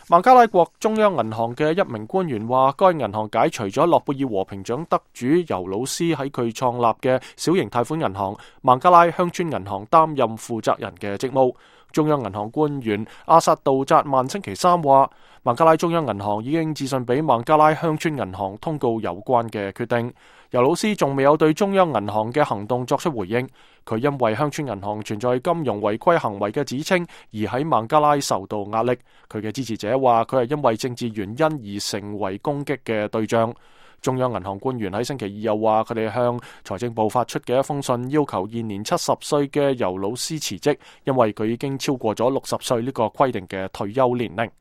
孟加拉國中央銀行嘅一名官員話，該銀行解除咗諾貝爾和平獎得主尤魯斯喺佢創立嘅小型貸款銀行孟加拉鄉村銀行擔任負責人嘅職務。中央銀行官員阿薩杜扎曼星期三話，孟加拉中央銀行已經致信俾孟加拉鄉村銀行通告有關嘅決定。尤魯斯仲未有對中央銀行嘅行動作出回應。佢因為鄉村銀行存在金融違規行為嘅指稱而喺孟加拉受到壓力。佢嘅支持者話，佢係因為政治原因而成為攻擊嘅對象。中央銀行官員喺星期二又話，佢哋向財政部發出嘅一封信，要求現年70歲嘅尤魯斯辭職，因為佢已經超過咗60歲呢個規定嘅退休年齡。